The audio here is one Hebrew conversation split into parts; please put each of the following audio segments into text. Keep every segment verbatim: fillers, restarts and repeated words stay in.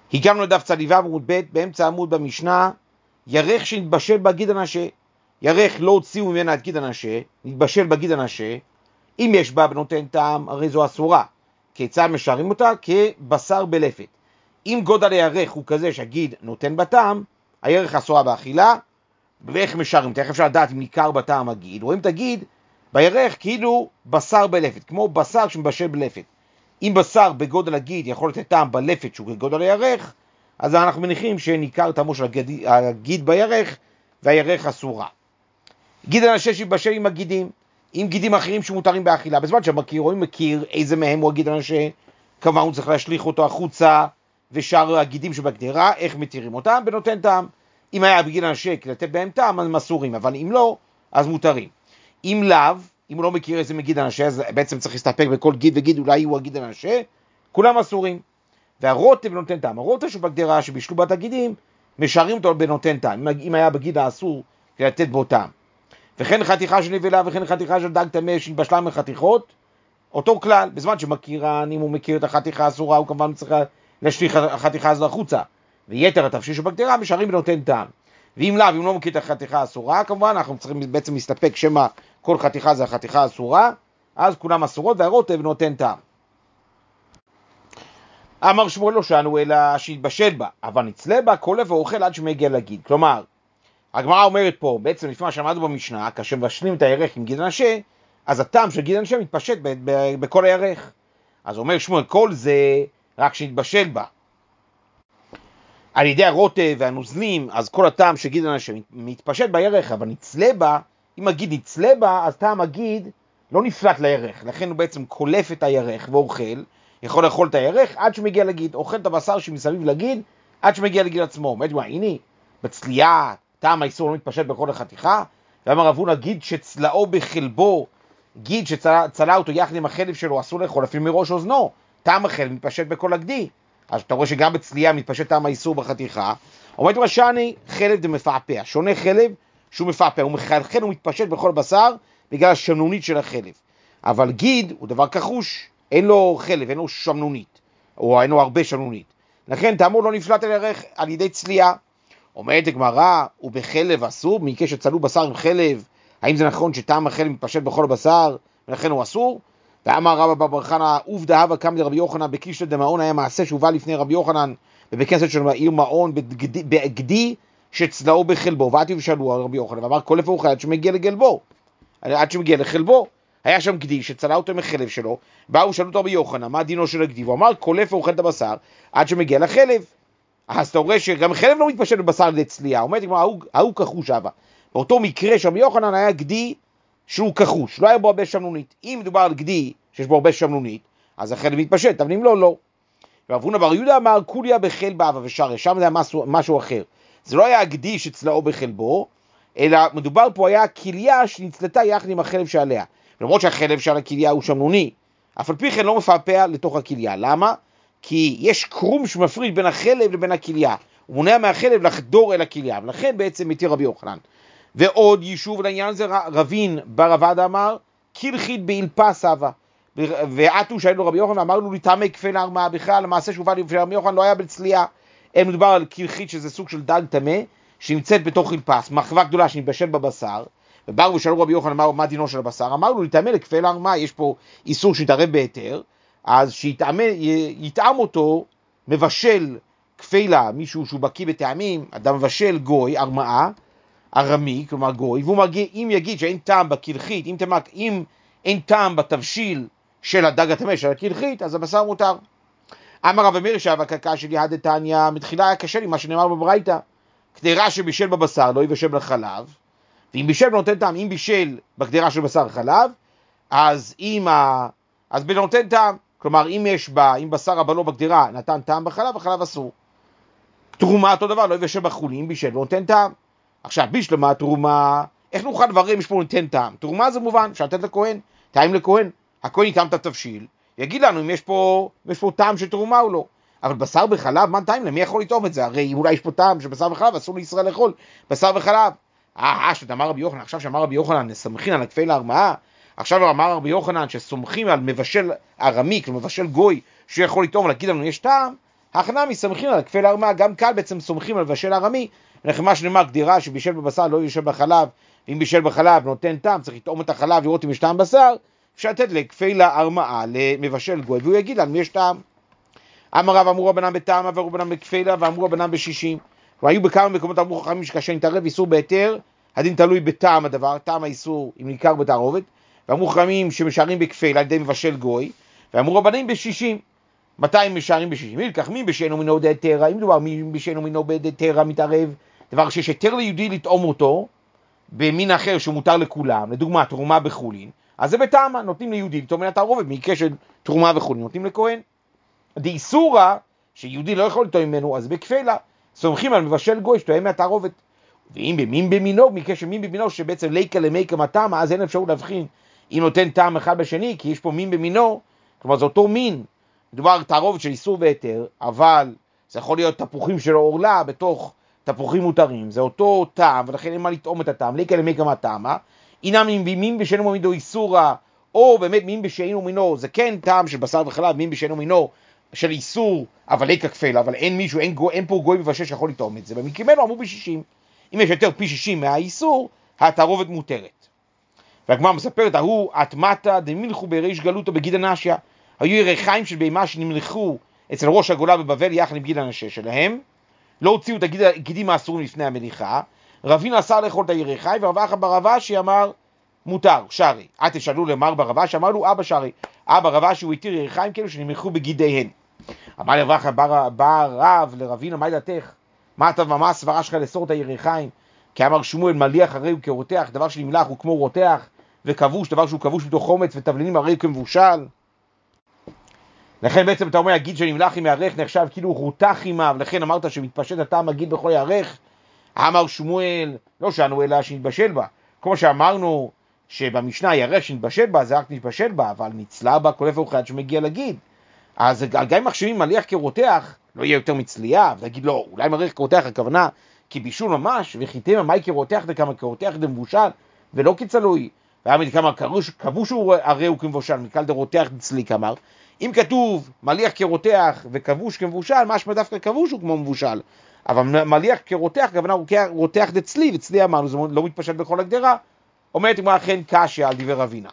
הגענו לדף צדיבה עמוד ב' באמצע עמוד במשנה, ירך שנתבשל בגיד הנשה. ירך לא הוציאו ממנה את גיד הנשה, נתבשל בגיד הנשה, אם יש בה בנותן טעם, הרי זו אסורה. כיצד משארים אותה? כבשר בלפת. אם גודל הירך הוא כזה שהגיד נותן בטעם, הירך אסורה באכילה. ואיך משארים? איך אפשר לדעת אם ניכר בטעם הגיד? רואים את הגיד בירך כאילו בשר בלפת, כמו בשר שמבשל בלפת. אם בשר בגודל הגיד יכול לתת טעם בלפת שהוא כגודל הירך, אז אנחנו מניחים שניכר טעמו של הגיד, הגיד בירך, והירך אסורה. גיד הנשה שיבשל עם הגידים, עם גידים אחרים שמותרים באכילה. בזמן שמכיר, רואים מכיר איזה מהם הוא הגיד הנשה, כמה הוא צריך להשליך אותו החוצה, ושאר הגידים שבגדרה, איך מתירים אותם, ונותן טעם. אם היה בגיד הנשה לתת בהם טעם, הם אסורים, אבל אם לא, אז מותרים. אם לאו, אם הוא לא מכיר איזה מגיד הנשה, אז בעצם צריך להסתפק בכל גיד וגיד, אולי הוא הגיד הנשה, כולם אסורים. והרוטב נותן טעם. הרוטב שבגדרה שבישלו בת הגידים, משארים אותו בנותן טעם. אם היה בגיד האסור, לתת בו טעם. וכן חתיכה של נבלה וכן חתיכה של דג טמא שהתבשלה מחתיכות, אותו כלל, בזמן שמכירן, אם הוא מכיר את החתיכה האסורה, הוא כמובן צריך להשליך החתיכה הזו החוצה. ויתר התבשיל שבגדרה משארים בנותן טעם. ואם לאו, אם לא מכיר את החתיכה האסורה, כמובן אנחנו צריכים בעצם להסתפק שמה כל חתיכה זה החתיכה האסורה, אז כולם אסורות והרוטב נותן טעם. אמר שמואל לא שאנו אלא שהתבשל בה, אבל נצלה בה כל לב ואוכל עד שמגיע לגיד. כלומר, הגמרא אומרת פה, בעצם לפי מה שעמדנו במשנה, כאשר מבשלים את הירך עם גיד הנשה, אז הטעם של גיד הנשה מתפשט ב- ב- בכל הירך. אז אומר שמואל, כל זה רק שנתבשל בה. על ידי הרוטב והנוזלים, אז כל הטעם של גיד הנשה מתפשט בירך, אבל נצלה בה, אם הגיד נצלה בה, אז טעם הגיד לא נפלט לירך, לכן הוא בעצם קולף את הירך ואוכל, יכול לאכול את הירך עד שמגיע לגיד, אוכל את הבשר שמסביב לגיד, עד שמגיע לגיד עצמו. אומרת, מה, הנה, בצלייה, טעם האיסור לא מתפשט בכל החתיכה, ואמר רב הונא גיד שצלעו בחלבו, גיד שצלע אותו יחד עם החלב שלו, אסור לאכול אפילו מראש אוזנו, טעם החלב מתפשט בכל הגדי. אז אתה רואה שגם בצלייה מתפשט טעם האיסור בחתיכה. אומרת רשני, חלב דמפעפע, שונה חלב שהוא מפעפע, הוא מחלחל ומתפשט בכל בשר בגלל השמנונית של החלב. אבל גיד הוא דבר כחוש, אין לו חלב, אין לו שמנונית, או אין לו הרבה שמנונית. לכן טעמו לא נפלט על הירך על ידי צלייה. אומרת הגמרא, ובחלב אסור, מקרה שצלו בשר עם חלב, האם זה נכון שטעם החלב מתפשט בכל הבשר, ולכן הוא אסור? ואמר רבא בר חנא, עובדא הווה קמא דרבי יוחנן בקישתא דמעון, היה מעשה שהובא לפני רבי יוחנן, בבית כנסת של עיר מעון, בגדי שצלעו בחלבו, ואתו ושאלו על רבי יוחנן, ואמר כל איפה אוכל עד שמגיע לגלבו, עד שמגיע לחלבו. היה שם גדי שצלע אותו מחלב שלו, באו ושאלו אותו רבי יוחנן, מה דינו של הגדי? הוא אמר כל איפה אוכל את הבשר עד שמגיע לחלב. אז אתה רואה שגם חלב לא מתפשט בבשר לצלייה, אומרת, ההוא כחוש אבא. באותו מקרה שם יוחנן היה גדי שהוא כחוש, לא היה בו הרבה שמנונית. אם מדובר על גדי שיש בו הרבה שמנונית, אז החלב מתפשט, אבל אם לא, לא. רב הונא בר יהודה אמר, כוליה בחל באבה ושריה, שם זה היה משהו, משהו אחר. זה לא היה גדי שצלעו בחלבו, אלא מדובר פה היה כליה שנצלתה יחד עם החלב שעליה. למרות שהחלב של הכליה הוא שמנוני, אף על פי כן לא מפעפע לתוך הכליה. למה? כי יש קרום שמפריד בין החלב לבין הכליה, הוא מונע מהחלב לחדור אל הכליה, ולכן בעצם מתיר רבי יוחנן. ועוד יישוב לעניין זה רבין בר עבד אמר, קלחית באלפה סבא, ועתו שאלו רבי יוחנן, אמר לו לטמא כפל ארמעה, בכלל המעשה שהובא לפני רבי יוחנן לא היה בצלייה, אין מדובר על קלחית שזה סוג של דג טמא, שנמצאת בתוך אלפס, מחווה גדולה שנתבשל בבשר, ובאו ושאלו רבי יוחנן מה, מה דינו של הבשר, אמר לו לטמא לכפל ארמעה, יש פה איסור שיתערב בהיתר, אז שיטעם אותו מבשל כפילה, מישהו שהוא בקיא בטעמים, אדם מבשל גוי, ארמעה, ארמי, כלומר גוי, והוא מגיע, אם יגיד שאין טעם בקלחית, אם, תמק, אם אין טעם בתבשיל של הדג הטמא של הקלחית, אז הבשר מותר. אמר רב מאיר שהווה קקא של יהא דתניא, מתחילה היה קשה לי מה שנאמר בברייתא, קדרה שבישל בבשר לא יבשל בחלב, ואם בישל נותן טעם, אם בישל בקדרה של בשר חלב, אז אם ה... אז בנותן טעם, כלומר אם יש בה, אם בשר הבלו בקדרה נתן טעם בחלב, החלב אסור. תרומה אותו דבר, לא יבשל בחולין, בישל ונותן טעם. עכשיו בשלמה תרומה, איך נוכל לברר אם יש פה נותן טעם? תרומה זה מובן, אפשר לתת לכהן, טעם לכהן, הכהן יטעם את התבשיל, יגיד לנו אם יש פה, יש פה טעם של תרומה או לא. אבל בשר בחלב, מה טעם? למי יכול לטעום את זה? הרי אולי יש פה טעם שבשר בחלב, אסור לישראל לאכול בשר בחלב. אה, שאתה אמר רבי יוחנן, עכשיו שאמר רבי יוחנן, סמכין על הכפיל הארמעה, עכשיו אמר רבי יוחנן שסומכים על מבשל ארמי, כלומר מבשל גוי, שיכול לטעום ולהגיד לנו יש טעם, הכנה מסמכים על כפל הרמה, גם כאן בעצם סומכים על בשל הרמי, ולכן מה שנאמר גדירה שבישל בבשר לא ישל בחלב, ואם בישל בחלב נותן טעם, צריך לטעום את החלב לראות אם יש טעם בשר, אפשר לתת לכפל הרמאה למבשל גוי, והוא יגיד לנו יש טעם. אמר רב אמרו רבנן בטעמה ואמרו רבנן בכפלה ואמרו רבנן בשישים. והיו בכמה מקומות אמרו חכמים שקשה להתערב איסור בהיתר, הדין תלוי בטעם הדבר, טעם האיסור אם ניכר בתערובת, ואמרו חכמים שמשארים בכפלה על ידי מבשל גוי, ואמרו רבנים בשישים. מתי הם משארים בשישים? ילקח מי בשאינו מינו בהיתר, אם מדובר מי בשאינו מינו בהיתר מתערב, דבר שיש היתר ליהודי לטעום אותו במין אחר שהוא מותר לכולם, לדוגמה תרומה בחולין, אז זה בטעמה, נותנים ליהודי לטעום מן התערובת, במקרה של תרומה בחולין נותנים לכהן. דאיסורא שיהודי לא יכול לטעום ממנו, אז בכפלה סומכים על מבשל גוי שטועם מהתערובת. ואם במין במינו, במקרה של מין במינו שבעצם ליקה למיקה מטעמה, אז אין אפשרות להבחין אם נותן טעם אחד בשני, כי יש פה מין במינו, כלומר זה אותו מין, מדובר תערובת של איסור והיתר, אבל זה יכול להיות תפוחים של עורלה בתוך תפוחים מותרים, זה אותו טעם, ולכן אין מה לטעום את הטעם, ליקה למיקה מטעמה, אינם מין בשאינו מינו איסורא, או באמת מין בשאינו מינו, זה כן טעם של בשר וחלב, מין בשאינו מינו, של איסור, אבל ליקה כפלה, אבל אין מישהו, אין, אין פה גוי מבשל שיכול לטעום את זה, במקרים אלו אמרו ב-שישים, אם יש יותר פי שישים מהאיסור, התערובת מותרת. והגמרא מספרת, ההוא אטמתא דמילכו בריש גלותא בגיד הנשיא, היו ירחיים של בהמה שנמלכו אצל ראש הגולה בבבל יחד עם גיד הנשיא שלהם, לא הוציאו את הגידים האסורים לפני המליחה, רבינה אסר לאכול את הירחיים, ורב אחא בר רבשי אמר, מותר, שרי. את תשאלו למר בר רבשי, אמר לו אבא שרי, אבא רבשי הוא התיר ירחיים כאלו שנמלכו בגידיהן. אמר לי רב אחא בר רב לרבינה, מה דעתך? מה אתה ומה הסברה שלך לאסור את הירחיים? כי אמר שמואל מליח הרי הוא כרותח, דבר שנמלח הוא כמו רותח, וכבוש, דבר שהוא כבוש בתוך חומץ, ותבלינים הרי הוא כמבושל. לכן בעצם אתה אומר, הגיד שנמלח עם הירך נחשב כאילו הוא רותח עימה, ולכן אמרת שמתפשט הטעם הגיד בכל הירך. אמר שמואל, לא שאנו אלא שנתבשל בה. כמו שאמרנו שבמשנה הירך שנתבשל בה, זה רק נתבשל בה, אבל נצלה בה כל איפה אחד שמגיע לגיד. אז גם אם מחשבים מליח כרותח, לא יהיה יותר מצלייה, ותגיד לא, אולי מריח כרותח הכוונה, כי בישול ממש, וחיתם המאי כרותח דקמה כרותח דמבושל, ולא כצלוי. ואמר כמה כבוש הוא הרי הוא כמבושל, מקל דרותח דצלי כמר. אם כתוב מליח כרותח וכבוש כמבושל, משמע דווקא כבוש הוא כמו מבושל. אבל מליח כרותח, הכוונה הוא כרותח דצלי, וצלי אמרנו, זה לא מתפשט בכל הגדרה. אומרת אם אכן קשה על דבר רבינה.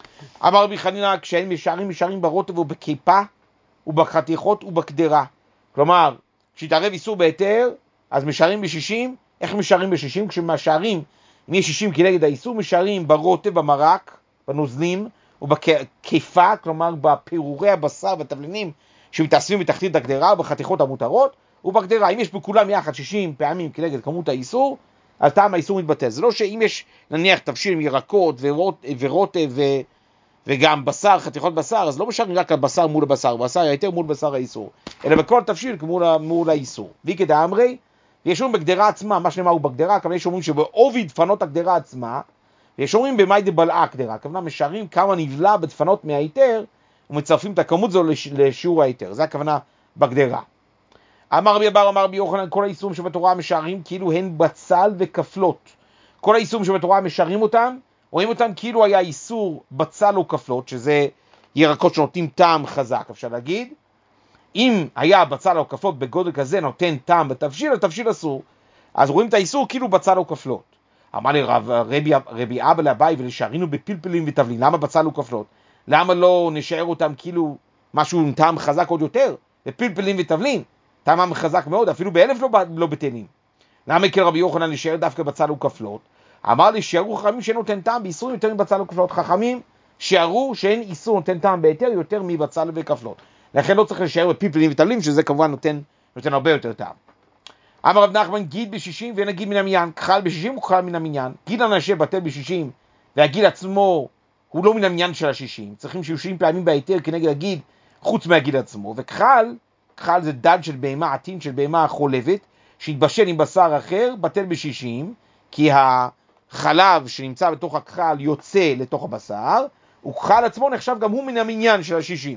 אמר רבי חנינא, כשאין משערים, משערים ברוטב ובקיפה, ובחתיכות ובקדרה. כלומר, כשתערב איסור בהיתר, אז משערים בשישים. איך משערים בשישים? כשמשערים, אם יש שישים כנגד האיסור, משערים ברוטב, במרק, בנוזלים, ובקיפה, כלומר בפירורי הבשר והתבלינים שמתאספים בתחתית הקדרה, ובחתיכות המותרות, ובקדרה. אם יש בכולם יחד שישים פעמים כנגד כמות האיסור, אז טעם האיסור מתבטל. זה לא שאם יש נניח תבשיל עם ירקות ורוטב ו... וגם בשר, חתיכות בשר, אז לא משארים רק על בשר מול הבשר, בשר היתר מול בשר האיסור, אלא בכל תבשיל מול, מול האיסור. ויקא דאמרי, יש אומרים בגדרה עצמה, מה שנאמר הוא בגדרה, כמובן יש אומרים שבעובי דפנות הגדרה עצמה, ויש אומרים במאי דבלעה הגדרה, כמובן משארים כמה נבלע בדפנות מהיתר, ומצרפים את הכמות זו לשיעור היתר, זה הכוונה בגדרה. אמר רבי אבאר, אמר רבי יוחנן, כל האיסורים שבתורה משארים כאילו הן בצל וכפלות. כל האיסורים שבתורה משארים אותם, רואים אותם כאילו היה איסור בצל או כפלות, שזה ירקות שנותנים טעם חזק, אפשר להגיד. אם היה בצל או כפלות בגודל כזה נותן טעם בתבשיל, התבשיל אסור. אז רואים את האיסור כאילו בצל או כפלות. אמר לי רב, רבי, רבי אבא לאביי, ולשארינו בפלפלים ותבלין, למה בצל או כפלות? למה לא נשאר אותם כאילו משהו עם טעם חזק עוד יותר? בפלפלים ותבלין, טעם חזק מאוד, אפילו באלף לא, לא בטלים. למה כי רבי יוחנן נשאר דווקא בצל או כפלות? אמר לי שיערו חכמים שאין נותן טעם באיסורים יותר מבצל וכפלות. חכמים שיערו שאין איסור נותן טעם בהיתר יותר מבצל וכפלות. לכן לא צריך לשער בפלפלים ותבלינים, שזה כמובן נותן, נותן הרבה יותר טעם. אמר רב נחמן, גיד בשישים ואין הגיד מן המניין. כחל בשישים וכחל מן המניין. גיד הנשה בטל בשישים, והגיד עצמו הוא לא מן המניין של השישים. צריכים שישים פעמים בהיתר כנגד הגיד, חוץ מהגיד עצמו. וכחל, כחל זה דד של בהמה, עטין של בהמה חולבת, שהתבשל עם בשר אחר, בטל בשישים, כי ה... חלב שנמצא בתוך הכחל יוצא לתוך הבשר, וכחל עצמו נחשב גם הוא מן המניין של השישים.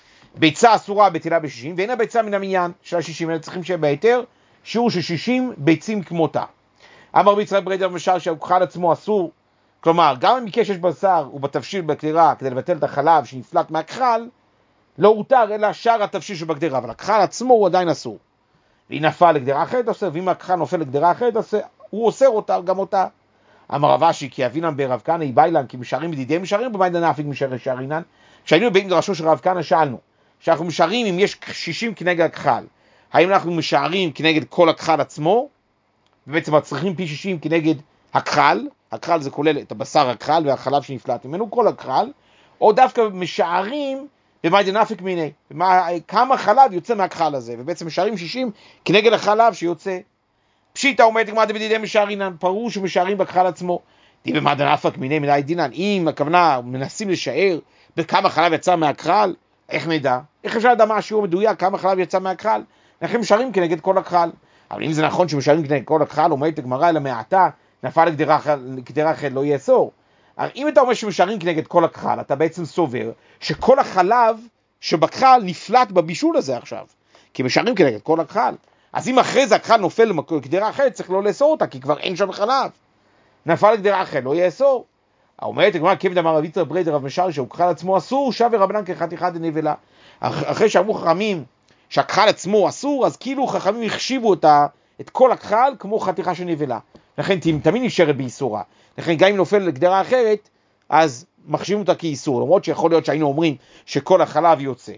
ביצה אסורה בטלה בשישים, ואין הביצה מן המניין של השישים, אלא צריכים שיהיה בהיתר שיעור של שישים ביצים כמותה. אמר רבי יצחק בריידא משל שהכחל עצמו אסור, כלומר, גם במקרה שיש בשר ובתבשיל בקדרה, כדי לבטל את החלב שנפלט מהכחל, לא הותר אלא שאר התבשיל שבגדרה, אבל הכחל עצמו הוא עדיין אסור. והיא נפל לגדרה אחרת אוסר, ואם הכחל נופל לגדרה אחרת אוסר, הוא אוסר אותה, גם אותה. אמר רב אשי, כי אבינן ברב כהנא היא באילן, כי משערים בדידי משערים, במאי דנאפיק משערי שערינן. כשהיינו בבית מדרשו של רב כהנא שאלנו, שאנחנו משערים אם יש שישים כנגד הכחל, האם אנחנו משערים כנגד כל הכחל עצמו, ובעצם צריכים פי שישים כנגד הכחל, הכחל זה כולל את הבשר הכחל והחלב שנפלט ממנו, כל הכחל, או דווקא משערים במאי דנאפיק מיני, כמה חלב יוצא מהכחל הזה, ובעצם משערים שישים כנגד החלב שיוצא. פשיטה אומרת גמרא דבדידי משערינן, פרוש ומשערים בכחל עצמו. די במאי דנאפיק מיני מיני דינן, אם הכוונה מנסים לשער בכמה חלב יצא מהכחל, איך נדע? איך אפשר לדעת מה השיעור מדויק, כמה חלב יצא מהכחל? אנחנו משערים כנגד כל הכחל. אבל אם זה נכון שמשערים כנגד כל הכחל, אומרת הגמרא אלא מעתה, נפל לגדרה אחרת לא יאסור. אם אתה אומר שמשערים כנגד כל הכחל, אתה בעצם סובר שכל החלב שבכחל נפלט בבישול הזה עכשיו, כי משערים כנגד כל הכחל. אז אם אחרי זה הכחל נופל לגדרה אחרת, צריך לא לאסור אותה, כי כבר אין שם חלב. נפל לגדרה אחרת לא יאסור. אומרת הגמרא כיוון דאמר רב יצחק ברי דרב משארי שהכחל עצמו אסור, שווה רבנן כחתיכה דנבלה. אחרי שאמרו חכמים שהכחל עצמו אסור, אז כאילו חכמים החשיבו אותה, את כל הכחל כמו חתיכה של נבלה. לכן תמיד נשארת באיסורה. לכן גם אם נופל לגדרה אחרת, אז מחשיבים אותה כאיסור, למרות שיכול להיות שהיינו אומרים שכל החלב יוצא.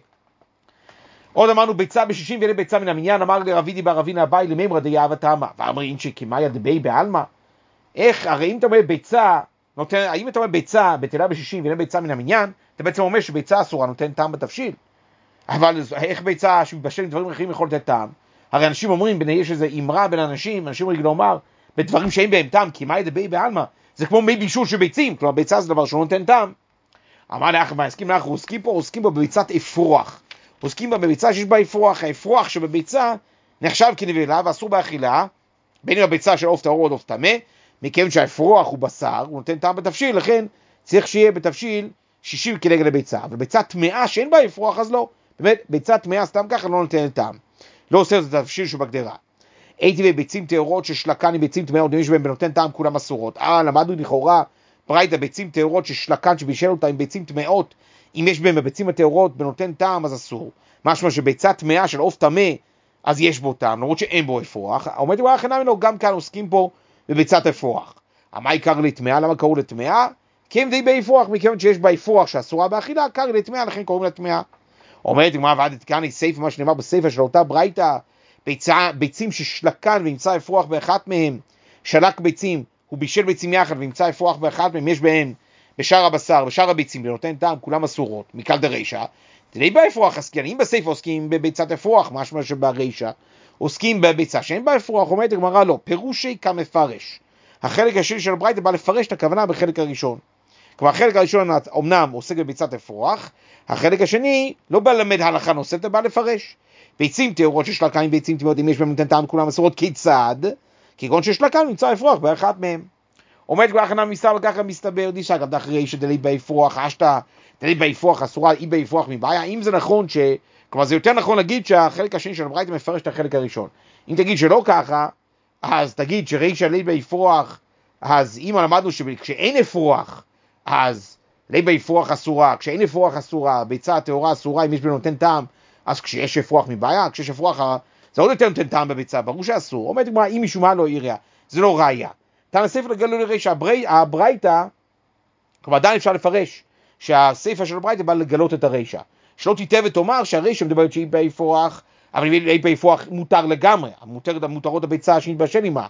עוד אמרנו ביצה בשישים ואלה ביצה מן המניין, אמר לרבידי ברבינה הבאי למימרא דייאבה תמה, ואמרים שכמאיה דבי בעלמא. איך, הרי אם אתה אומר ביצה, נותן, האם אתה אומר ביצה בטלה בשישים ואלה ביצה מן המניין, אתה בעצם אומר שביצה אסורה נותן טעם בתבשיל. אבל איך ביצה שמתבשל עם דברים אחרים יכול לתת טעם? הרי אנשים אומרים, יש איזו אמרה בין אנשים, אנשים רגילים לומר, בדברים שאין בהם טעם, כמאיה דבי בעלמא, זה כמו מי בישול של ביצים, כלומר ביצה זה דבר שלא נותן טעם. אמר לאחר, מה הסכים אנחנו עוסקים פה? עוסקים פה בביצת אפרוח. עוסקים בה בביצה שיש בה אפרוח, האפרוח שבביצה נחשב כנבלה ואסור באכילה, בין אם הביצה של עוף טהור או עוף טמא, מכיוון שהאפרוח הוא בשר, הוא נותן טעם בתבשיל, לכן צריך שיהיה בתבשיל שישים כנגד הביצה, אבל ביצה טמאה שאין בה אפרוח אז לא, באמת ביצה טמאה סתם ככה לא נותנת טעם, לא עושה את התבשיל שבגדרה. הייתי בביצים טהורות ששלקן עם ביצים טמאות, אם יש בהם בנותן טעם כולם אסורות. אה, למדנו לכאורה ברייתא ביצים טהורות ששלקן שבישל אותה עם ביצים טמאות, אם יש בהם בביצים הטהורות בנותן טעם אז אסור. משמע שביצה טמאה של עוף טמא אז יש בו טעם, למרות שאין בו אפרוח. אומרת לי, חינם ממנו, גם כאן עוסקים פה בביצת אפרוח. מה יקר לטמאה? למה קראו לטמאה? כי הם די באפרוח, מכיוון שיש בה אפרוח שאסורה באכילה, קר לטמאה, לכן קוראים לטמאה. אומרת לי, מה ועדת כאן, סייפה, מה שנאמר בסייפה של אותה ברייתא, ביצה, ביצים ששלקן וימצא אפרוח באחת מהם, שלק ביצים, הוא בישל ביצים יחד וימצא אפרוח באחת מהם, יש בהם בשאר הבשר, בשאר הביצים, ונותן טעם, כולם אסורות, מקל דרישא, תראי באפרוח עסקין, אם בסייפה עוסקים בביצת אפרוח, משמע שברישא, עוסקים בביצה שאין בה אפרוח, אומרת הגמרא לא, פירושי כמפרש. החלק השני של הברייתא בא לפרש את הכוונה בחלק הראשון. כלומר, החלק הראשון אומנם עוסק בביצת אפרוח, החלק השני לא בא ללמד הלכה נוספת, בא לפרש. ביצים טהורות ששלקן עם ביצים טמאות, אם יש בהם נותן טעם כולם אסורות, כיצד? כגון ששלקן נמצא אפרוח באחת מהם. עומד כבר הכנה מסתבר, וככה מסתבר, דישה גם דחרי שדלית באפרוח, אשתה, דלית באפרוח אסורה, אי באפרוח מבעיה. אם זה נכון ש... כלומר, זה יותר נכון להגיד שהחלק השני של הברייתא מפרש את החלק הראשון. אם תגיד שלא ככה, אז תגיד שרישא דלית באפרוח, אז אם למדנו שכשאין אפרוח, אז דלית באפרוח אסורה, כשאין אפרוח אסורה, ביצה טהורה אסורה, אם יש בהם נותן טעם, אז כשיש אפרוח מבעיה, כשיש אפרוח, זה עוד יותר נותן טעם בביצה, ברור שאסור. אומרת גמרא, אם משום מה לא עיריה, זה לא ראיה. תנא ספר לגלו לרישא, הברייתא, כלומר עדיין אפשר לפרש שהספר של הברייתא בא לגלות את הרישא. שלא תיטה ותאמר שהרישא מדברת שהיא באפרוח, אבל היא באפרוח מותר לגמרי, מותרת מותרות הביצה שנתבשל עימה.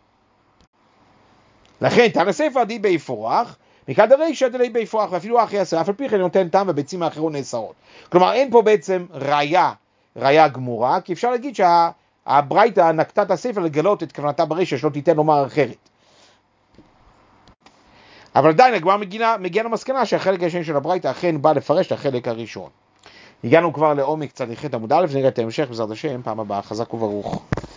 לכן תנא ספר די באפרוח, מכאן דרישא דלית באפרוח, ואפילו אחרי עשרה, אף על פי כן נותן טעם וביצים האחרות נאסרות. כלומר, אין פה בעצם ראיה, ראיה גמורה, כי אפשר להגיד שהברייתא נקטה את הספר לגלות את כוונתה ברישא, שלא תיתן לומר אחרת. אבל עדיין הגמרא מגיעה למסקנה שהחלק השני של הברייתא אכן בא לפרש את החלק הראשון. הגענו כבר לעומק צדיחית עמוד א', נראה את ההמשך בעזרת השם פעם הבאה. חזק וברוך.